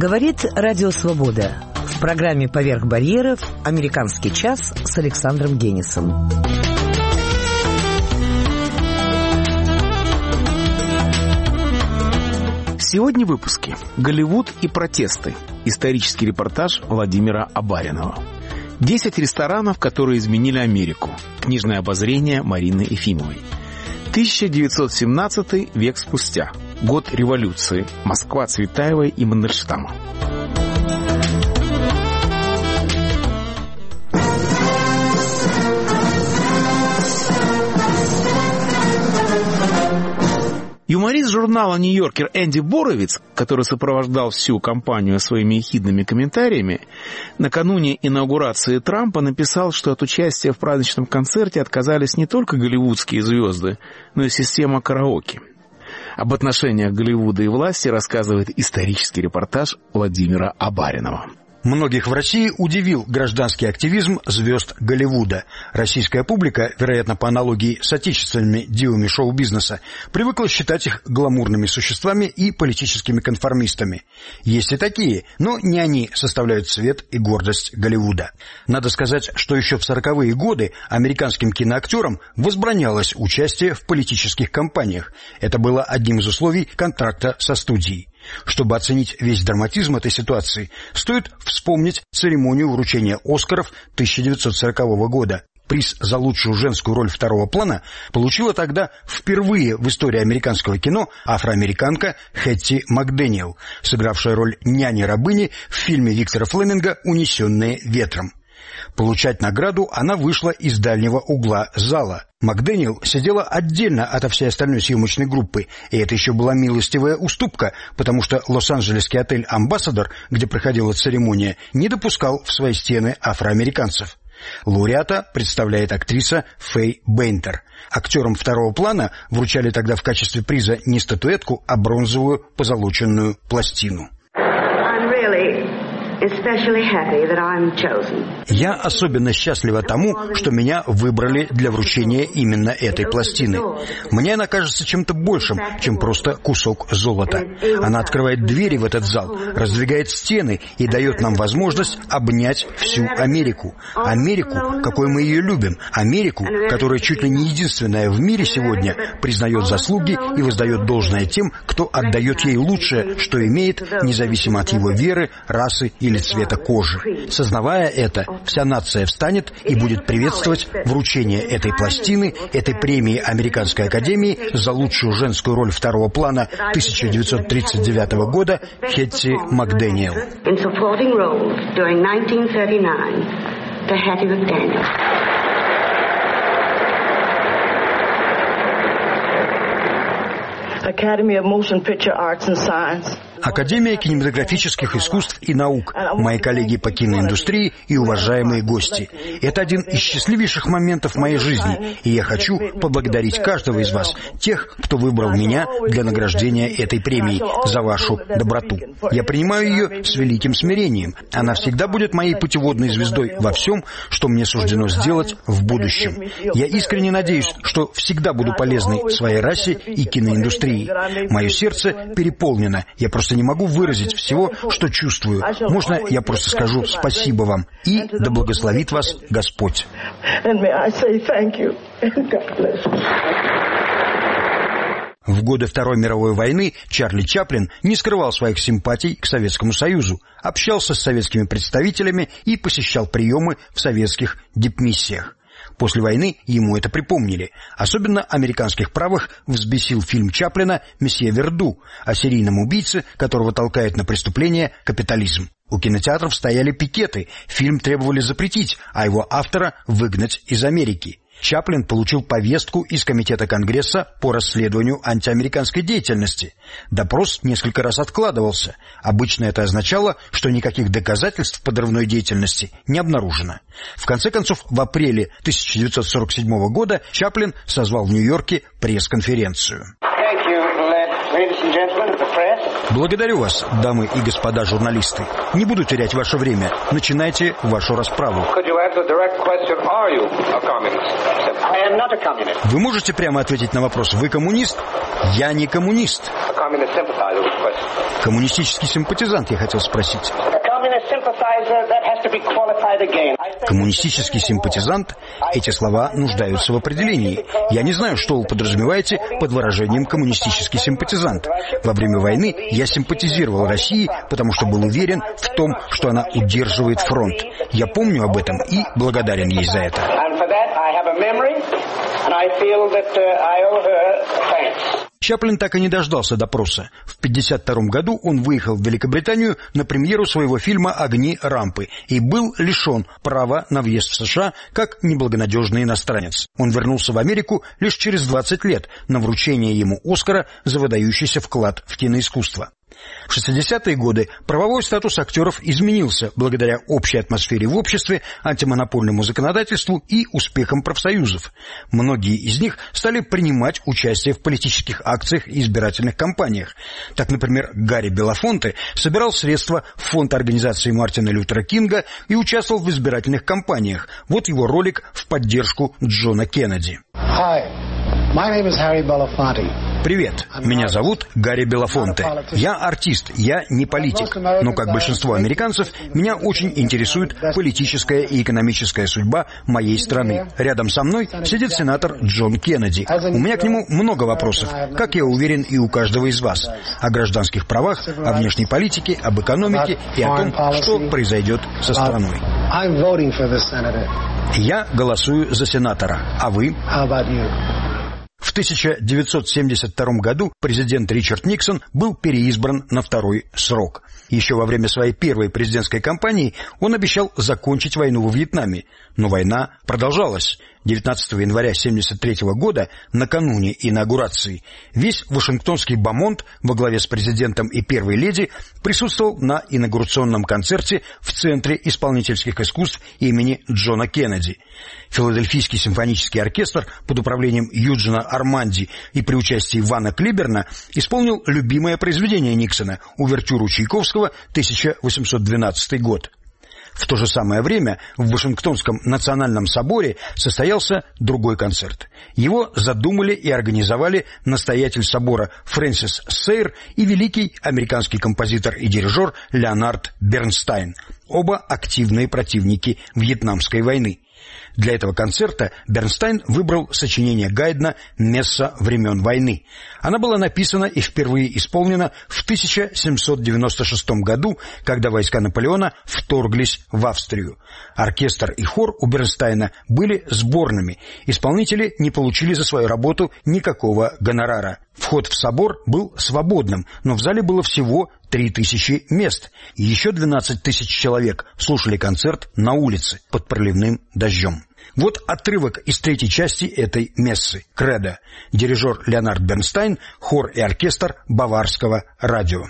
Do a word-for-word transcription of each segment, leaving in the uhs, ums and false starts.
Говорит Радио Свобода. В программе «Поверх барьеров» «Американский час» с Александром Генисом. Сегодня в выпуске «Голливуд и протесты». Исторический репортаж Владимира Абаринова. Десять ресторанов, которые изменили Америку. Книжное обозрение Марины Ефимовой. тысяча девятьсот семнадцатый, век спустя. Год революции. Москва Цветаевой и Мандельштама. Юморист журнала «Нью-Йоркер» Энди Боровиц, который сопровождал всю кампанию своими ехидными комментариями, накануне инаугурации Трампа написал, что от участия в праздничном концерте отказались не только голливудские звезды, но и система караоке. Об отношениях Голливуда и власти рассказывает исторический репортаж Владимира Абаринова. Многих в России удивил гражданский активизм звезд Голливуда. Российская публика, вероятно, по аналогии с отечественными дивами шоу-бизнеса, привыкла считать их гламурными существами и политическими конформистами. Есть и такие, но не они составляют цвет и гордость Голливуда. Надо сказать, что еще в сороковые годы американским киноактерам возбранялось участие в политических кампаниях. Это было одним из условий контракта со студией. Чтобы оценить весь драматизм этой ситуации, стоит вспомнить церемонию вручения «Оскаров» тысяча девятьсот сорокового года. Приз за лучшую женскую роль второго плана получила тогда впервые в истории американского кино афроамериканка Хэтти Макдэниел, сыгравшая роль няни-рабыни в фильме Виктора Флеминга «Унесенные ветром». Получать награду она вышла из дальнего угла зала. Макдэниел сидела отдельно ото всей остальной съемочной группы, и это еще была милостивая уступка, потому что лос-анджелесский отель «Амбассадор», где проходила церемония, не допускал в свои стены афроамериканцев. Лауреата представляет актриса Фэй Бэйнтер. Актерам второго плана вручали тогда в качестве приза не статуэтку, а бронзовую позолоченную пластину. Я особенно счастлива тому, что меня выбрали для вручения именно этой пластины. Мне она кажется чем-то большим, чем просто кусок золота. Она открывает двери в этот зал, раздвигает стены и дает нам возможность обнять всю Америку. Америку, какой мы ее любим. Америку, которая чуть ли не единственная в мире сегодня признает заслуги и воздает должное тем, кто отдает ей лучшее, что имеет, независимо от его веры, расы или цвета кожи. Сознавая это, вся нация встанет и будет приветствовать вручение этой пластины, этой премии Американской академии за лучшую женскую роль второго плана тысяча девятьсот тридцать девятого года Хэтти Макдэниел. Academy of Motion Picture Arts and Science. Академия кинематографических искусств и наук, мои коллеги по киноиндустрии и уважаемые гости. Это один из счастливейших моментов моей жизни, и я хочу поблагодарить каждого из вас, тех, кто выбрал меня для награждения этой премией, за вашу доброту. Я принимаю ее с великим смирением. Она всегда будет моей путеводной звездой во всем, что мне суждено сделать в будущем. Я искренне надеюсь, что всегда буду полезной своей расе и киноиндустрии. Мое сердце переполнено. Я просто не могу выразить всего, что чувствую. Можно я просто скажу спасибо вам и да благословит вас Господь. В годы Второй мировой войны Чарли Чаплин не скрывал своих симпатий к Советскому Союзу, общался с советскими представителями и посещал приемы в советских дипмиссиях. После войны ему это припомнили. Особенно американских правых взбесил фильм Чаплина «Месье Верду» о серийном убийце, которого толкает на преступление капитализм. У кинотеатров стояли пикеты, фильм требовали запретить, а его автора выгнать из Америки. Чаплин получил повестку из Комитета Конгресса по расследованию антиамериканской деятельности. Допрос несколько раз откладывался. Обычно это означало, что никаких доказательств подрывной деятельности не обнаружено. В конце концов, в апреле тысяча девятьсот сорок седьмого года Чаплин созвал в Нью-Йорке пресс-конференцию. Благодарю вас, дамы и господа журналисты. Не буду терять ваше время. Начинайте вашу расправу. Вы можете прямо ответить на вопрос: вы коммунист? Я не коммунист. Коммунистический симпатизант, я хотел спросить. Коммунистический симпатизант? Эти слова нуждаются в определении. Я не знаю, что вы подразумеваете под выражением «коммунистический симпатизант». Во время войны я симпатизировал России, потому что был уверен в том, что она удерживает фронт. Я помню об этом и благодарен ей за это. Чаплин так и не дождался допроса. В пятьдесят втором году он выехал в Великобританию на премьеру своего фильма «Огни рампы» и был лишен права на въезд в США как неблагонадежный иностранец. Он вернулся в Америку лишь через двадцать лет на вручение ему Оскара за выдающийся вклад в киноискусство. В шестидесятые годы правовой статус актеров изменился благодаря общей атмосфере в обществе, антимонопольному законодательству и успехам профсоюзов. Многие из них стали принимать участие в политических акциях и избирательных кампаниях. Так, например, Гарри Белофонте собирал средства в фонд организации Мартина Лютера Кинга и участвовал в избирательных кампаниях. Вот его ролик в поддержку Джона Кеннеди. Hi, my name is Harry Belafonte. Привет, меня зовут Гарри Белофонте. Я артист, я не политик, но, как большинство американцев, меня очень интересует политическая и экономическая судьба моей страны. Рядом со мной сидит сенатор Джон Кеннеди. У меня к нему много вопросов, как я уверен и у каждого из вас, о гражданских правах, о внешней политике, об экономике и о том, что произойдет со страной. Я голосую за сенатора, а вы? В тысяча девятьсот семьдесят втором году президент Ричард Никсон был переизбран на второй срок. Еще во время своей первой президентской кампании он обещал закончить войну во Вьетнаме, но война продолжалась. девятнадцатого января семьдесят третьего года, накануне инаугурации, весь вашингтонский бомонд во главе с президентом и первой леди присутствовал на инаугурационном концерте в Центре исполнительских искусств имени Джона Кеннеди. Филадельфийский симфонический оркестр под управлением Юджина Арманди и при участии Вана Клиберна исполнил любимое произведение Никсона — увертюру Чайковского, тысяча восемьсот двенадцатый год. В то же самое время в Вашингтонском национальном соборе состоялся другой концерт. Его задумали и организовали настоятель собора Фрэнсис Сейр и великий американский композитор и дирижер Леонард Бернстайн, оба активные противники Вьетнамской войны. Для этого концерта Бернстайн выбрал сочинение Гайдна «Месса времен войны». Она была написана и впервые исполнена в тысяча семьсот девяносто шестом году, когда войска Наполеона вторглись в Австрию. Оркестр и хор у Бернстайна были сборными. Исполнители не получили за свою работу никакого гонорара. Вход в собор был свободным, но в зале было всего три тысячи мест. И еще двенадцать тысяч человек слушали концерт на улице под проливным дождем. Вот отрывок из третьей части этой мессы. Кредо. Дирижер Леонард Бернстайн, хор и оркестр Баварского радио.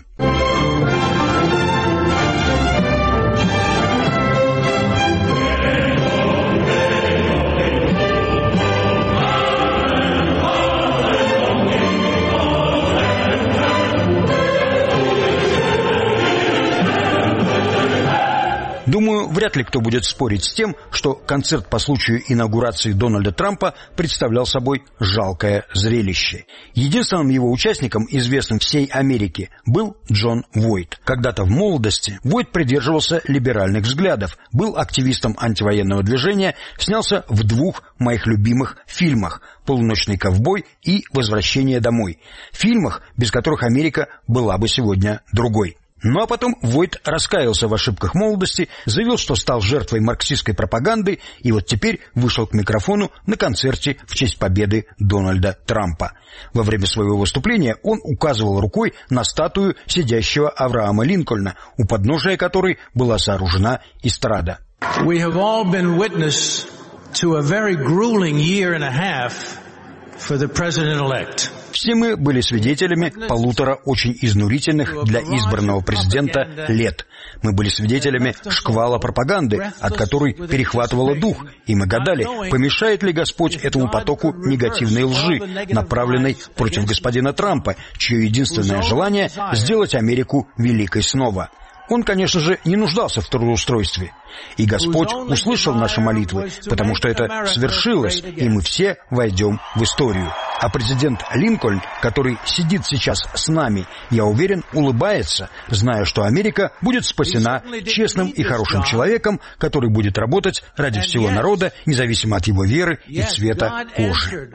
Думаю, вряд ли кто будет спорить с тем, что концерт по случаю инаугурации Дональда Трампа представлял собой жалкое зрелище. Единственным его участником, известным всей Америке, был Джон Войт. Когда-то в молодости Войт придерживался либеральных взглядов, был активистом антивоенного движения, снялся в двух моих любимых фильмах «Полуночный ковбой» и «Возвращение домой». Фильмах, без которых Америка была бы сегодня другой. Ну а потом Войт раскаялся в ошибках молодости, заявил, что стал жертвой марксистской пропаганды, и вот теперь вышел к микрофону на концерте в честь победы Дональда Трампа. Во время своего выступления он указывал рукой на статую сидящего Авраама Линкольна, у подножия которой была сооружена эстрада. We have all been witness to a very grueling year and a half for the president-elect. Все мы были свидетелями полутора очень изнурительных для избранного президента лет. Мы были свидетелями шквала пропаганды, от которой перехватывало дух, и мы гадали, помешает ли Господь этому потоку негативной лжи, направленной против господина Трампа, чье единственное желание — сделать Америку великой снова. Он, конечно же, не нуждался в трудоустройстве. И Господь услышал наши молитвы, потому что это свершилось, и мы все войдем в историю. А президент Линкольн, который сидит сейчас с нами, я уверен, улыбается, зная, что Америка будет спасена честным и хорошим человеком, который будет работать ради всего народа, независимо от его веры и цвета кожи.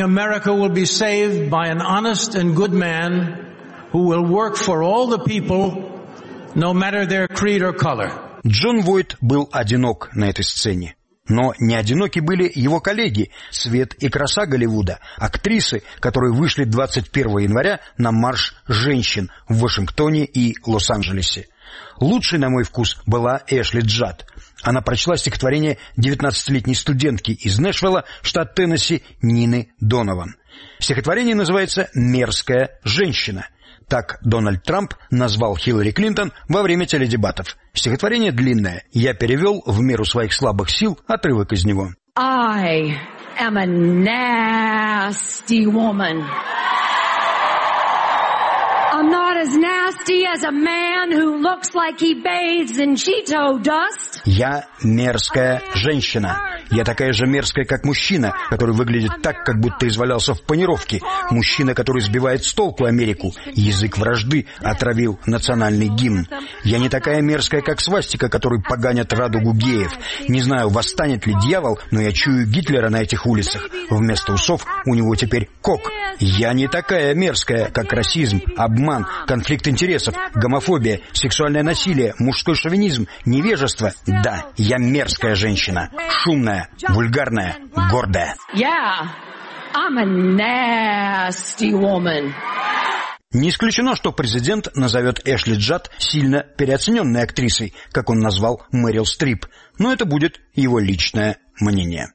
Джон Войт был одинок на этой сцене. Но не одиноки были его коллеги, свет и краса Голливуда, актрисы, которые вышли двадцать первого января на марш женщин в Вашингтоне и Лос-Анджелесе. Лучшей, на мой вкус, была Эшли Джад. Она прочла стихотворение девятнадцатилетней студентки из Нэшвилла, штат Теннесси, Нины Донован. Стихотворение называется «Мерзкая женщина». Так Дональд Трамп назвал Хиллари Клинтон во время теледебатов. Стихотворение длинное. Я перевел в меру своих слабых сил отрывок из него. I am a nasty woman. I'm not as nasty as a man who looks like he bathes in Cheeto dust. Я мерзкая женщина. Я такая же мерзкая, как мужчина, который выглядит так, как будто извалялся в панировке. Мужчина, который сбивает с толку Америку. Язык вражды отравил национальный гимн. Я не такая мерзкая, как свастика, который поганят радугу геев. Не знаю, восстанет ли дьявол, но я чую Гитлера на этих улицах. Вместо усов у него теперь кок. Я не такая мерзкая, как расизм, обман, конфликт интересов, гомофобия, сексуальное насилие, мужской шовинизм, невежество. Да, я мерзкая женщина. Шумная, вульгарная, гордая. Yeah, I'm a nasty woman. Не исключено, что президент назовет Эшли Джад сильно переоцененной актрисой, как он назвал Мэрил Стрип, но это будет его личное мнение.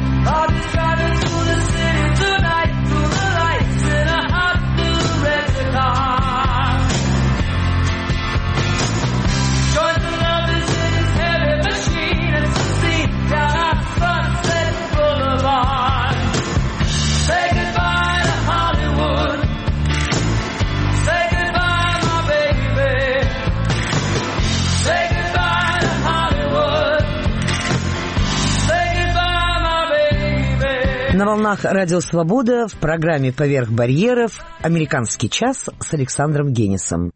На волнах Радио Свобода в программе «Поверх барьеров» «Американский час» с Александром Генисом.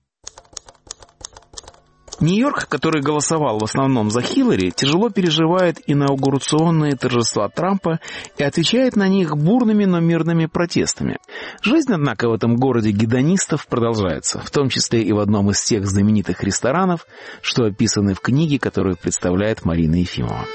Нью-Йорк, который голосовал в основном за Хиллари, тяжело переживает инаугурационные торжества Трампа и отвечает на них бурными, но мирными протестами. Жизнь, однако, в этом городе гедонистов продолжается, в том числе и в одном из тех знаменитых ресторанов, что описаны в книге, которую представляет Марина Ефимова.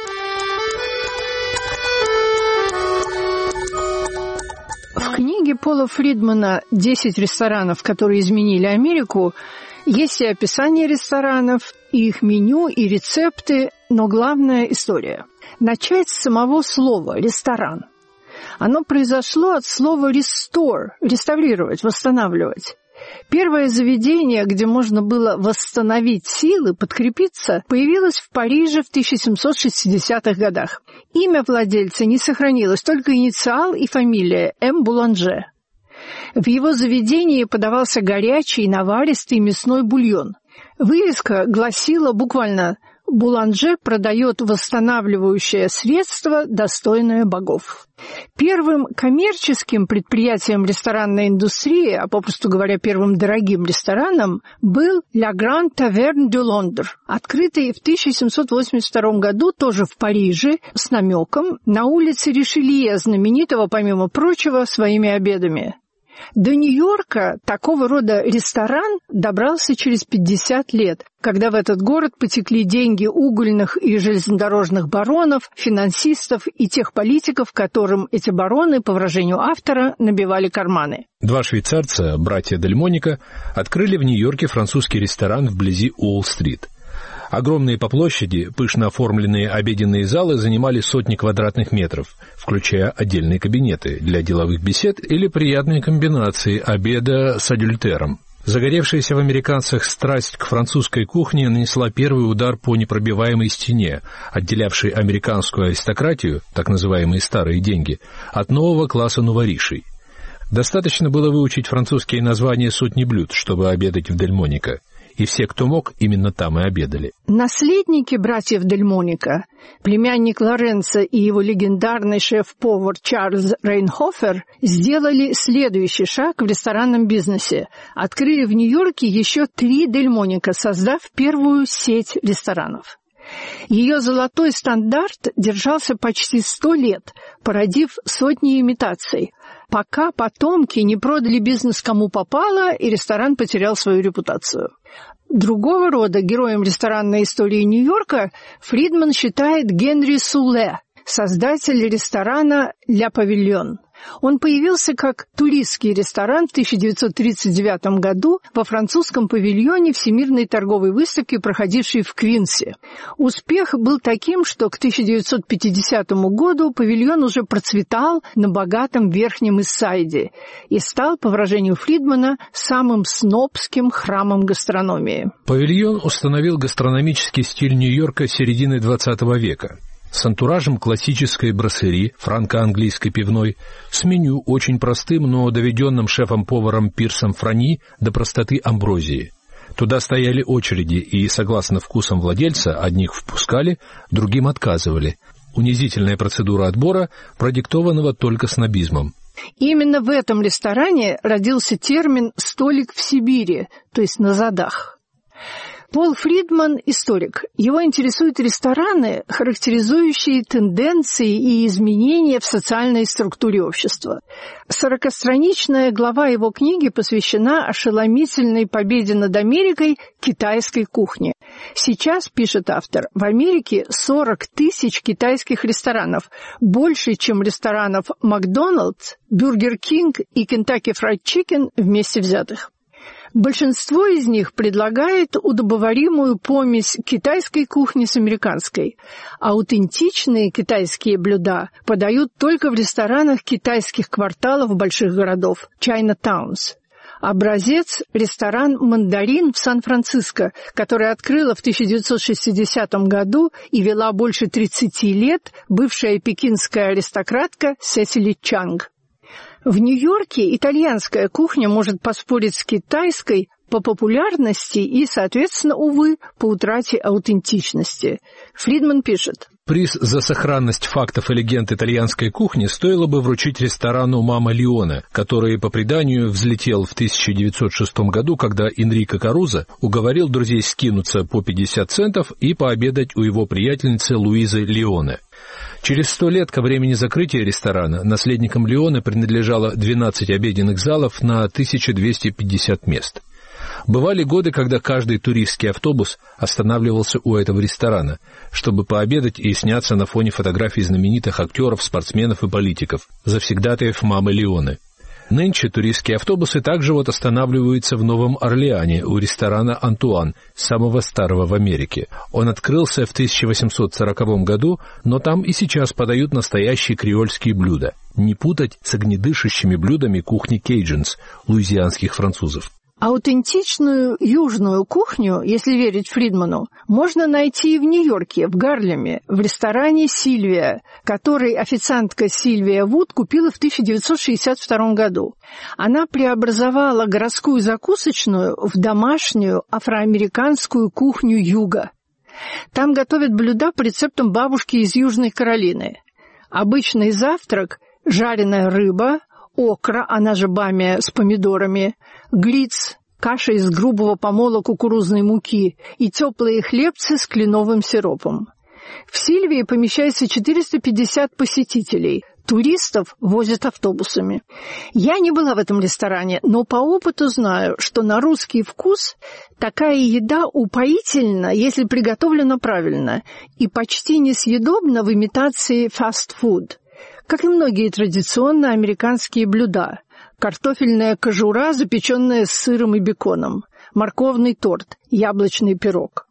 В книге Пола Фридмана «десять ресторанов, которые изменили Америку» есть и описание ресторанов, и их меню, и рецепты, но главная история. Начать с самого слова «ресторан». Оно произошло от слова «restore» – реставрировать, восстанавливать. Первое заведение, где можно было восстановить силы, подкрепиться, появилось в Париже в тысяча семьсот шестидесятых годах. Имя владельца не сохранилось, только инициал и фамилия М. Буланже. В его заведении подавался горячий, наваристый мясной бульон. Вывеска гласила буквально «Буланже продает восстанавливающее средство, достойное богов». Первым коммерческим предприятием ресторанной индустрии, а попросту говоря, первым дорогим рестораном, был «La Grande Taverne de Londres», открытый в тысяча семьсот восемьдесят втором году тоже в Париже с намеком на улице Ришелье, знаменитого, помимо прочего, своими обедами. До Нью-Йорка такого рода ресторан добрался через пятьдесят лет, когда в этот город потекли деньги угольных и железнодорожных баронов, финансистов и тех политиков, которым эти бароны, по выражению автора, набивали карманы. Два швейцарца, братья Дельмоника, открыли в Нью-Йорке французский ресторан вблизи Уолл-стрит. Огромные по площади, пышно оформленные обеденные залы занимали сотни квадратных метров, включая отдельные кабинеты для деловых бесед или приятные комбинации обеда с адюльтером. Загоревшаяся в американцах страсть к французской кухне нанесла первый удар по непробиваемой стене, отделявшей американскую аристократию, так называемые старые деньги, от нового класса новоришей. Достаточно было выучить французские названия сотни блюд, чтобы обедать в Дельмонико. и все, кто мог, именно там и обедали. Наследники братьев Дельмонико, племянник Лоренцо и его легендарный шеф-повар Чарльз Рейнхофер, сделали следующий шаг в ресторанном бизнесе. Открыли в Нью-Йорке еще три Дельмонико, создав первую сеть ресторанов. Ее золотой стандарт держался почти сто лет, породив сотни имитаций, пока потомки не продали бизнес кому попало, и ресторан потерял свою репутацию. Другого рода героем ресторанной истории Нью-Йорка Фридман считает Генри Суле, создатель ресторана «Ля Павильон». Он появился как туристский ресторан в тысяча девятьсот тридцать девятом году во французском павильоне Всемирной торговой выставки, проходившей в Квинсе. Успех был таким, что к тысяча девятьсот пятидесятому году павильон уже процветал на богатом Верхнем Ист-Сайде и стал, по выражению Фридмана, самым снобским храмом гастрономии. Павильон установил гастрономический стиль Нью-Йорка середины двадцатого века. С антуражем классической брасserie, франко-английской пивной, с меню очень простым, но доведенным шефом-поваром Пирсом Франи до простоты амброзии. Туда стояли очереди, и, согласно вкусам владельца, одних впускали, другим отказывали. Унизительная процедура отбора, продиктованного только снобизмом. Именно в этом ресторане родился термин «столик в Сибири», то есть на задах. Пол Фридман – историк. Его интересуют рестораны, характеризующие тенденции и изменения в социальной структуре общества. Сорокастраничная глава его книги посвящена ошеломительной победе над Америкой китайской кухни. Сейчас, пишет автор, в Америке сорок тысяч китайских ресторанов, больше, чем ресторанов Макдоналдс, Бургер Кинг и Кентаки Фрайд Чикен вместе взятых. Большинство из них предлагает удобоваримую помесь китайской кухни с американской. Аутентичные китайские блюда подают только в ресторанах китайских кварталов больших городов – Chinatowns. Образец – ресторан «Мандарин» в Сан-Франциско, который открыла в тысяча девятьсот шестидесятом году и вела больше тридцати лет бывшая пекинская аристократка Сесили Чанг. В Нью-Йорке итальянская кухня может поспорить с китайской по популярности и, соответственно, увы, по утрате аутентичности. Фридман пишет. Приз за сохранность фактов и легенд итальянской кухни стоило бы вручить ресторану «Мама Леоне», который, по преданию, взлетел в тысяча девятьсот шестом году, когда Энрико Карузо уговорил друзей скинуться по пятьдесят центов и пообедать у его приятельницы Луизы Леоне. Через сто лет ко времени закрытия ресторана наследникам Леоне принадлежало двенадцать обеденных залов на тысячу двести пятьдесят мест. Бывали годы, когда каждый туристский автобус останавливался у этого ресторана, чтобы пообедать и сняться на фоне фотографий знаменитых актеров, спортсменов и политиков, завсегдатаев «Мамы Леоне». Нынче туристские автобусы также вот останавливаются в Новом Орлеане у ресторана «Антуан», самого старого в Америке. Он открылся в тысяча восемьсот сороковом году, но там и сейчас подают настоящие креольские блюда. Не путать с огнедышащими блюдами кухни кейджинс, луизианских французов. Аутентичную южную кухню, если верить Фридману, можно найти и в Нью-Йорке, в Гарлеме, в ресторане «Сильвия», который официантка Сильвия Вуд купила в тысяча девятьсот шестьдесят втором году. Она преобразовала городскую закусочную в домашнюю афроамериканскую кухню Юга. Там готовят блюда по рецептам бабушки из Южной Каролины. Обычный завтрак – жареная рыба, окра, она же бамия с помидорами, глиц, каша из грубого помола кукурузной муки и теплые хлебцы с кленовым сиропом. В Сильвии помещается четыреста пятьдесят посетителей. Туристов возят автобусами. Я не была в этом ресторане, но по опыту знаю, что на русский вкус такая еда упоительна, если приготовлена правильно, и почти несъедобна в имитации фастфуд. Как и многие традиционно американские блюда. Картофельная кожура, запеченная с сыром и беконом, морковный торт, яблочный пирог.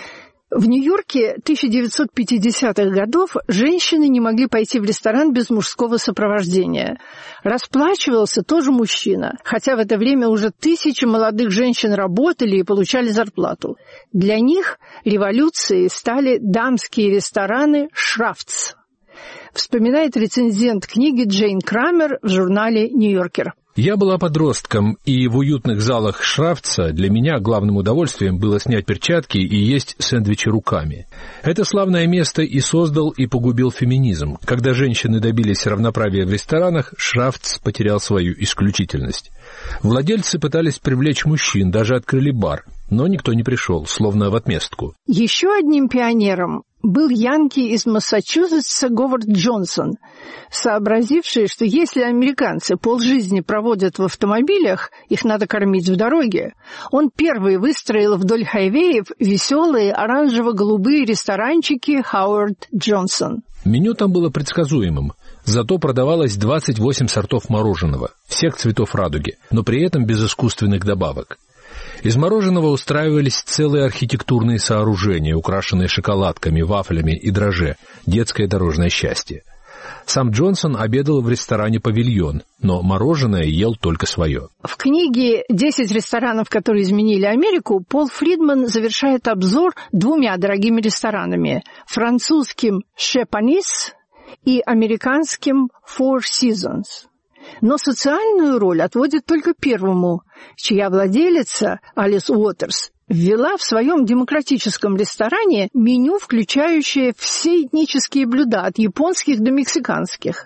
В Нью-Йорке тысяча девятьсот пятидесятых годов женщины не могли пойти в ресторан без мужского сопровождения. Расплачивался тоже мужчина, хотя в это время уже тысячи молодых женщин работали и получали зарплату. Для них революцией стали дамские рестораны «Шрафтс», вспоминает рецензент книги Джейн Крамер в журнале «Нью-Йоркер». Я была подростком, и в уютных залах Шрафтса для меня главным удовольствием было снять перчатки и есть сэндвичи руками. Это славное место и создал, и погубил феминизм. Когда женщины добились равноправия в ресторанах, Шрафтс потерял свою исключительность. Владельцы пытались привлечь мужчин, даже открыли бар, но никто не пришел, словно в отместку. Еще одним пионером был янки из Массачусетса Говард Джонсон, сообразивший, что если американцы полжизни проводят в автомобилях, их надо кормить в дороге. Он первый выстроил вдоль хайвеев веселые оранжево-голубые ресторанчики Хауард Джонсон. Меню там было предсказуемым, зато продавалось двадцать восемь сортов мороженого, всех цветов радуги, но при этом без искусственных добавок. Из мороженого устраивались целые архитектурные сооружения, украшенные шоколадками, вафлями и дрожже, детское дорожное счастье. Сам Джонсон обедал в ресторане «Павильон», но мороженое ел только свое. В книге «Десять ресторанов, которые изменили Америку» Пол Фридман завершает обзор двумя дорогими ресторанами – французским «Chez Panisse» и американским «Four Seasons». Но социальную роль отводит только первому, чья владелица, Алис Уотерс, ввела в своем демократическом ресторане меню, включающее все этнические блюда, от японских до мексиканских.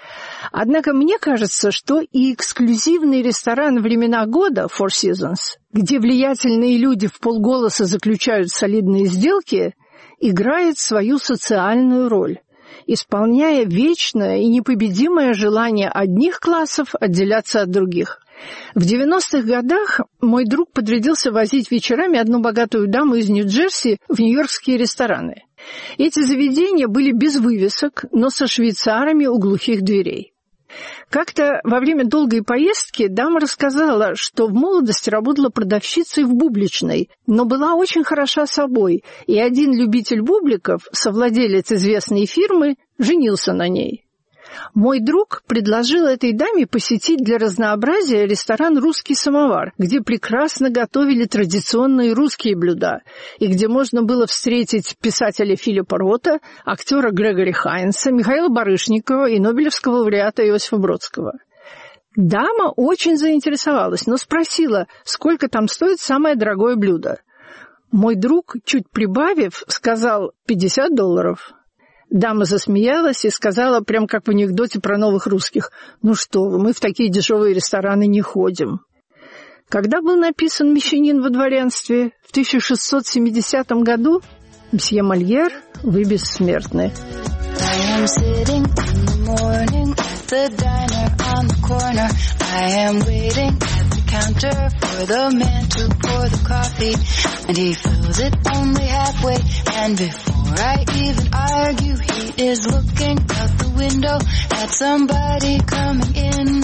Однако мне кажется, что и эксклюзивный ресторан «Времена года» Four Seasons, где влиятельные люди вполголоса заключают солидные сделки, играет свою социальную роль, исполняя вечное и непобедимое желание одних классов отделяться от других. В девяностых годах мой друг подрядился возить вечерами одну богатую даму из Нью-Джерси в нью-йоркские рестораны. Эти заведения были без вывесок, но со швейцарами у глухих дверей. Как-то во время долгой поездки дама рассказала, что в молодости работала продавщицей в бубличной, но была очень хороша собой, и один любитель бубликов, совладелец известной фирмы, женился на ней. Мой друг предложил этой даме посетить для разнообразия ресторан «Русский самовар», где прекрасно готовили традиционные русские блюда, и где можно было встретить писателя Филиппа Рота, актера Грегори Хайнса, Михаила Барышникова и нобелевского лауреата Иосифа Бродского. Дама очень заинтересовалась, но спросила, сколько там стоит самое дорогое блюдо. Мой друг, чуть прибавив, сказал пятьдесят долларов. Дама засмеялась и сказала, прям как в анекдоте про новых русских: «Ну что вы, мы в такие дешевые рестораны не ходим». Когда был написан «Мещанин во дворянстве» в тысяча шестьсот семидесятом году, мсье Мольер, вы бессмертны. The diner on the corner, I am waiting at the counter for the man to pour the coffee, and he fills it only halfway, and before I even argue, he is looking out the window at somebody coming in.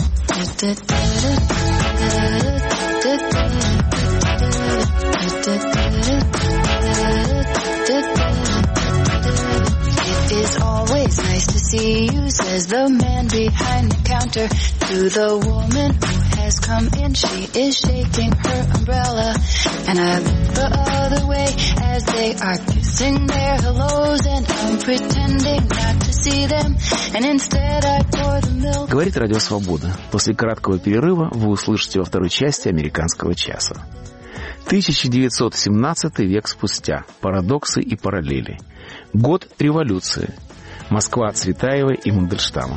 It is always nice to see you, says the man behind the counter to the woman who has come in. She is shaking her umbrella, and I look the other way as they are kissing their hellos, and I'm pretending not to see them, and instead I pour the milk. Говорит Радио Свобода. После краткого перерыва вы услышите во второй части «Американского часа». тысяча девятьсот семнадцатый век спустя. Парадоксы и параллели. Год революции. Москва Цветаева и Мандельштама.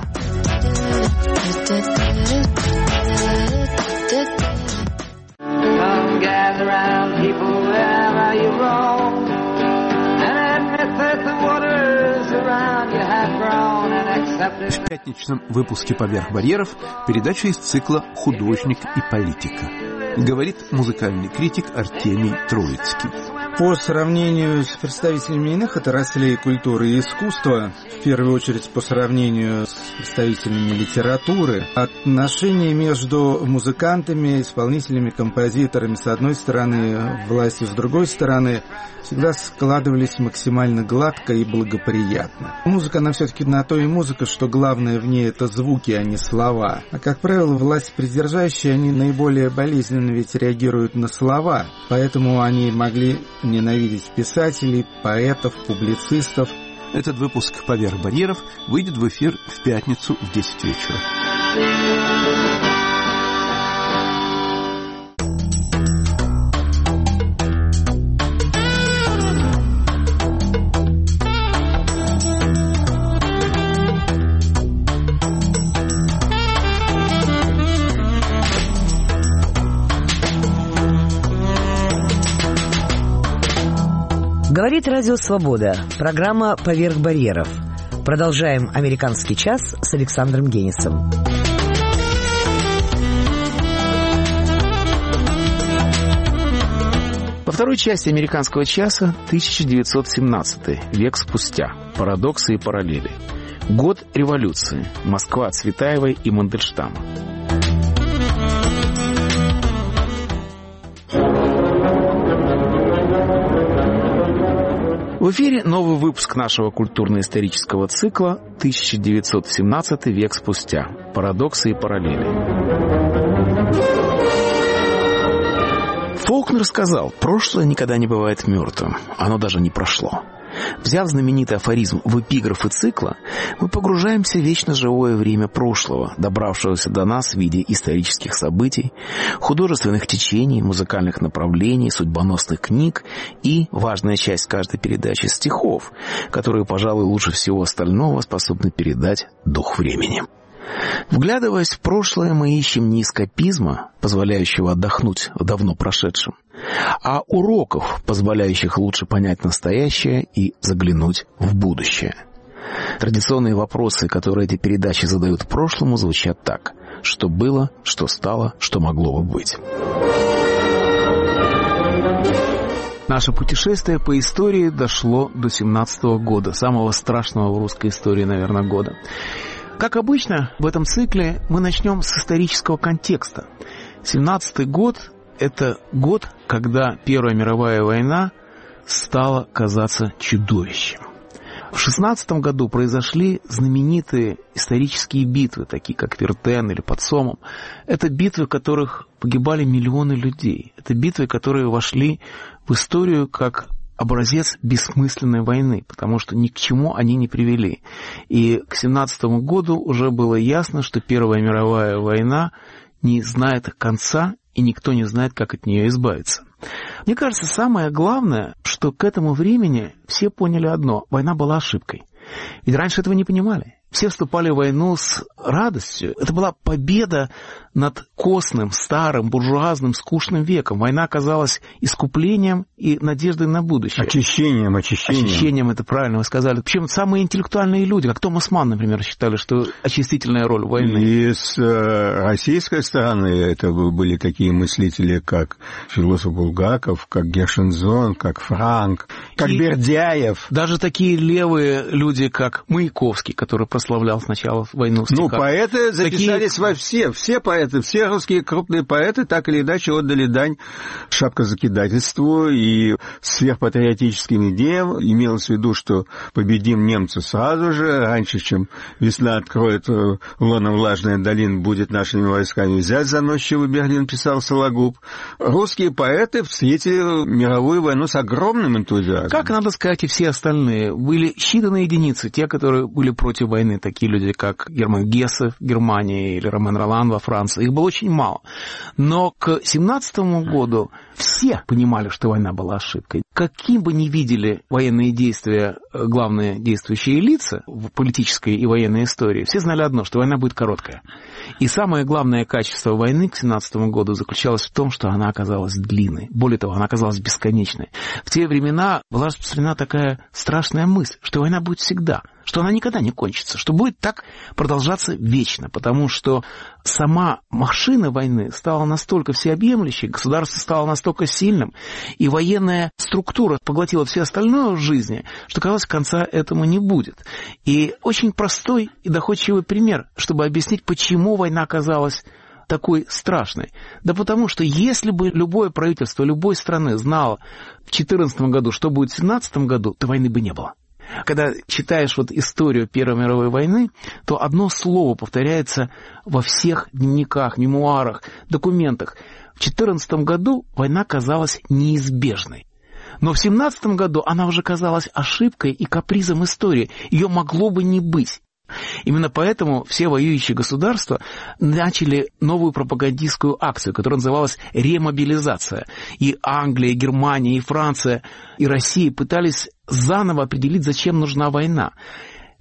В пятничном выпуске «Поверх барьеров» передача из цикла «Художник и политика». Говорит музыкальный критик Артемий Троицкий. По сравнению с представителями иных отраслей культуры и искусства, в первую очередь по сравнению с представителями литературы, отношения между музыкантами, исполнителями, композиторами с одной стороны, властью с другой стороны, всегда складывались максимально гладко и благоприятно. Музыка, она все-таки на то и музыка, что главное в ней это звуки, а не слова. А, как правило, власть придержащие, они наиболее болезненно ведь реагируют на слова, поэтому они могли ненавидеть писателей, поэтов, публицистов. Этот выпуск «Поверх барьеров» выйдет в эфир в пятницу в десять вечера. Говорит Радио Свобода. Программа «Поверх барьеров». Продолжаем «Американский час» с Александром Генисом. Во второй части «Американского часа» тысяча девятьсот семнадцатый, век спустя. Парадоксы и параллели. Год революции. Москва Цветаевой и Мандельштама. В эфире новый выпуск нашего культурно-исторического цикла тысяча девятьсот семнадцатый, век спустя. Парадоксы и параллели. Фолкнер сказал: прошлое никогда не бывает мертвым, оно даже не прошло. Взяв знаменитый афоризм в эпиграфы цикла, мы погружаемся в вечно живое время прошлого, добравшегося до нас в виде исторических событий, художественных течений, музыкальных направлений, судьбоносных книг и, важная часть каждой передачи, стихов, которые, пожалуй, лучше всего остального способны передать дух времени. Вглядываясь в прошлое, мы ищем не эскапизма, позволяющего отдохнуть в давно прошедшем, а уроков, позволяющих лучше понять настоящее и заглянуть в будущее. Традиционные вопросы, которые эти передачи задают прошлому, звучат так: что было, что стало, что могло бы быть. Наше путешествие по истории дошло до семнадцатого года, самого страшного в русской истории, наверное, года. Как обычно, в этом цикле мы начнем с исторического контекста. семнадцатый год – это год, когда Первая мировая война стала казаться чудовищем. В шестнадцатом году произошли знаменитые исторические битвы, такие как Вертен или под Сомом. Это битвы, в которых погибали миллионы людей. Это битвы, которые вошли в историю как образец бессмысленной войны, потому что ни к чему они не привели. И к семнадцатому году уже было ясно, что Первая мировая война не знает конца, и никто не знает, как от нее избавиться. Мне кажется, самое главное, что к этому времени все поняли одно: война была ошибкой. Ведь раньше этого не понимали. Все вступали в войну с радостью. Это была победа над костным, старым, буржуазным, скучным веком. Война оказалась искуплением и надеждой на будущее. Очищением, очищением. Очищением, это правильно вы сказали. Причем самые интеллектуальные люди, как Томас Манн, например, считали, что очистительная роль войны. И с э, российской стороны это были такие мыслители, как философ Булгаков, как Гершензон, как Франк, как и Бердяев. Даже такие левые люди, как Маяковский, который прославлял сначала войну в стихах. Ну, поэты записались такие... во все, все поэты, все русские крупные поэты так или иначе отдали дань шапкозакидательству и сверхпатриотическим идеям. Имелось в виду, что победим немцев сразу же, раньше, чем весна откроет лоном влажная долина, будет нашими войсками взять заносчивый Берлин, писал Сологуб. Русские поэты встретили мировую войну с огромным энтузиазмом. Как, надо сказать, и все остальные. Были считанные единицы, те, которые были против войны, такие люди, как Герман Гессе в Германии или Ромен Ролан во Франции. Их было очень мало. Но к семнадцатому году все понимали, что война была ошибкой. Каким бы ни видели военные действия главные действующие лица в политической и военной истории, все знали одно, что война будет короткая. И самое главное качество войны к семнадцатому году заключалось в том, что она оказалась длинной. Более того, она оказалась бесконечной. В те времена была распространена такая страшная мысль, что война будет всегда, что она никогда не кончится, что будет так продолжаться вечно, потому что сама машина войны стала настолько всеобъемлющей, государство стало настолько сильным, и военная структура поглотила все остальное в жизни, что, казалось, конца этому не будет. И очень простой и доходчивый пример, чтобы объяснить, почему война оказалась такой страшной. Да потому что если бы любое правительство любой страны знало в две тысячи четырнадцатом году, что будет в две тысячи семнадцатом году, то войны бы не было. Когда читаешь вот историю Первой мировой войны, то одно слово повторяется во всех дневниках, мемуарах, документах. В две тысячи четырнадцатом году война казалась неизбежной. Но в две тысячи семнадцатом году она уже казалась ошибкой и капризом истории. Ее могло бы не быть. Именно поэтому все воюющие государства начали новую пропагандистскую акцию, которая называлась ремобилизация. И Англия, и Германия, и Франция, и Россия пытались заново определить, зачем нужна война.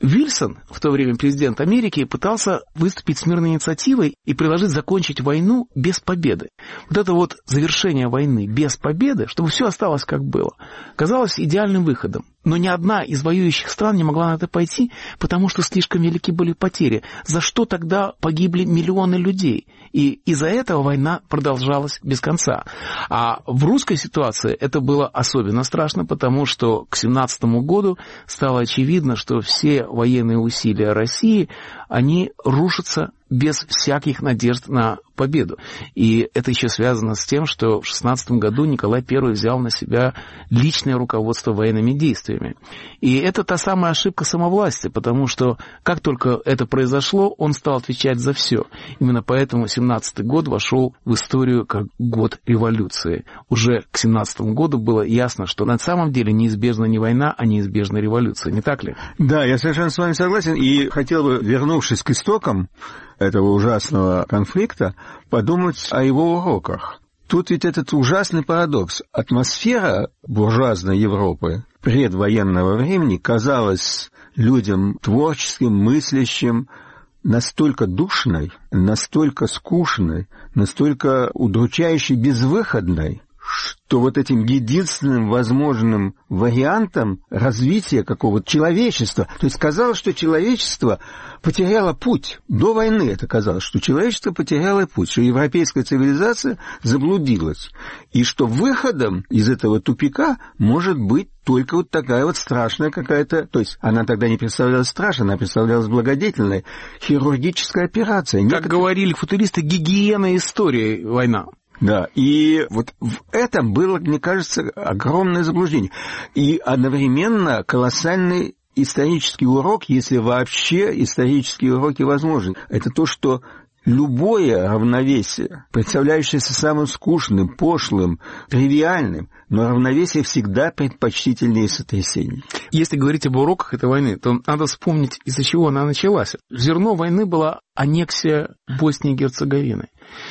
Вильсон, в то время президент Америки, пытался выступить с мирной инициативой и предложить закончить войну без победы. Вот это вот завершение войны без победы, чтобы все осталось как было, казалось идеальным выходом. Но ни одна из воюющих стран не могла на это пойти, потому что слишком велики были потери, за что тогда погибли миллионы людей. И из-за этого война продолжалась без конца. А в русской ситуации это было особенно страшно, потому что к семнадцатому году стало очевидно, что все военные усилия России, они рушатся без всяких надежд на победу. И это еще связано с тем, что в шестнадцатом году Николай Первый взял на себя личное руководство военными действиями. И это та самая ошибка самовластия, потому что как только это произошло, он стал отвечать за все. Именно поэтому семнадцатый год вошел в историю как год революции. Уже к семнадцатому году было ясно, что на самом деле неизбежна не война, а неизбежна революция. Не так ли? Да, я совершенно с вами согласен. И хотел бы, вернувшись к истокам этого ужасного конфликта, подумать о его уроках. Тут ведь этот ужасный парадокс. Атмосфера буржуазной Европы предвоенного времени казалась людям творческим, мыслящим, настолько душной, настолько скучной, настолько удручающе безвыходной, что вот этим единственным возможным вариантом развития какого-то человечества, то есть казалось, что человечество потеряло путь. До войны это казалось, что человечество потеряло путь, что европейская цивилизация заблудилась, и что выходом из этого тупика может быть только вот такая вот страшная какая-то, то есть она тогда не представлялась страшной, она представлялась благодетельной, хирургическая операция. Как Некоторые... говорили футуристы, гигиена истории война. Да, и вот в этом было, мне кажется, огромное заблуждение. И одновременно колоссальный исторический урок, если вообще исторические уроки возможны. Это то, что любое равновесие, представляющееся самым скучным, пошлым, тривиальным, но равновесие всегда предпочтительнее сотрясений. Если говорить об уроках этой войны, то надо вспомнить, из-за чего она началась. Зерно войны была аннексия Боснии и Герцеговины.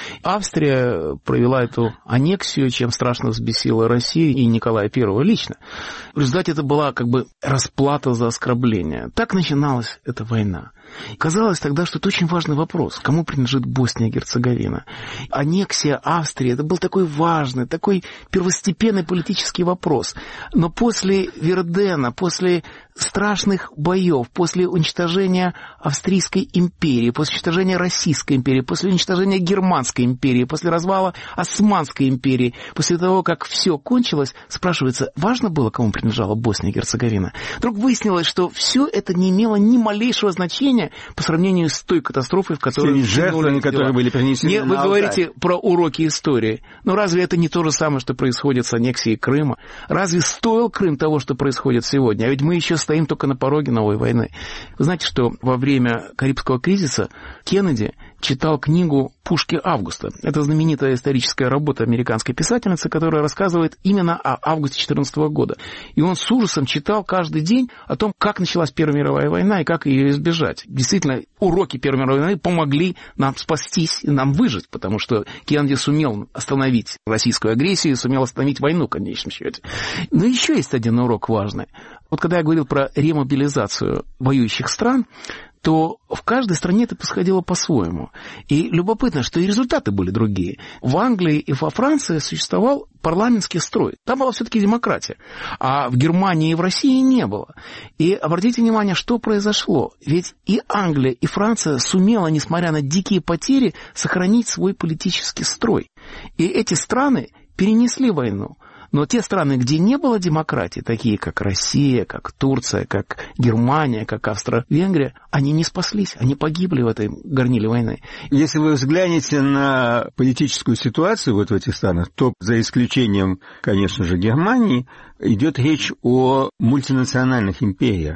Австрия провела эту аннексию, чем страшно взбесила Россию и Николая Первого лично. В результате это была как бы расплата за оскорбление. Так начиналась эта война. Казалось тогда, что это очень важный вопрос. Кому принадлежит Босния и Герцеговина? Аннексия Австрии, это был такой важный, такой первостепенный политический вопрос. Но после Вердена, после страшных боев, после уничтожения Австрийской империи, после уничтожения Российской империи, после уничтожения Германской империи, после развала Османской империи, после того, как все кончилось, спрашивается, важно было, кому принадлежала Босния и Герцеговина? Вдруг выяснилось, что все это не имело ни малейшего значения по сравнению с той катастрофой, в которой... С жертвами, которые были принесены не, на Вы Алтай. говорите про уроки истории. Но разве это не то же самое, что происходит с аннексией Крыма? Разве стоил Крым того, что происходит сегодня? А ведь мы еще стоим только на пороге новой войны. Вы знаете, что во время Карибского кризиса Кеннеди читал книгу «Пушки Августа». Это знаменитая историческая работа американской писательницы, которая рассказывает именно о августе четырнадцатого года. И он с ужасом читал каждый день о том, как началась Первая мировая война и как ее избежать. Действительно, уроки Первой мировой войны помогли нам спастись и нам выжить, потому что Кеннеди сумел остановить российскую агрессию, сумел остановить войну в конечном счете. Но еще есть один урок важный. Вот когда я говорил про ремобилизацию воюющих стран, то в каждой стране это происходило по-своему. И любопытно, что и результаты были другие. В Англии и во Франции существовал парламентский строй. Там была все-таки демократия. А в Германии и в России не было. И обратите внимание, что произошло. Ведь и Англия, и Франция сумела, несмотря на дикие потери, сохранить свой политический строй. И эти страны перенесли войну. Но те страны, где не было демократии, такие как Россия, как Турция, как Германия, как Австро-Венгрия, они не спаслись, они погибли в этой горниле войны. Если вы взглянете на политическую ситуацию вот в этих странах, то за исключением, конечно же, Германии, идет речь о мультинациональных империях,